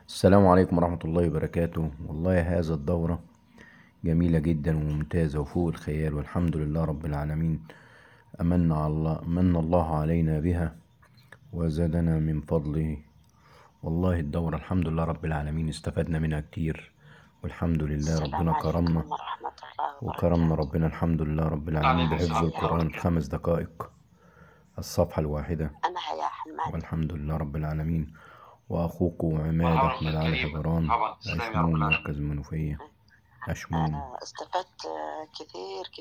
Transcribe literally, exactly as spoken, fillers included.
السلام عليكم ورحمة الله وبركاته. والله هذا الدورة جميلة جدا وممتازة وفوق الخيال، والحمد لله رب العالمين. أمن على الله من الله علينا بها وزادنا من فضله. والله الدورة الحمد لله رب العالمين استفدنا منها كتير، والحمد لله السلام ربنا كرمنا عليكم ورحمة الله وكرمنا وبركاته. ربنا الحمد لله رب العالمين عليكم بحفظ السلام ورحمة الله القرآن في وبركاته. خمس دقائق الصفحة الواحدة، أنا هيا حماد. والحمد لله رب العالمين. وأخوكم عماد مرحبا أحمد أختي علي الكريمة، حجران، مرحبا، تسلم يا رب أشمون العالمين. مركز المنوفية. أشمون. آه، استفدت آه، كثير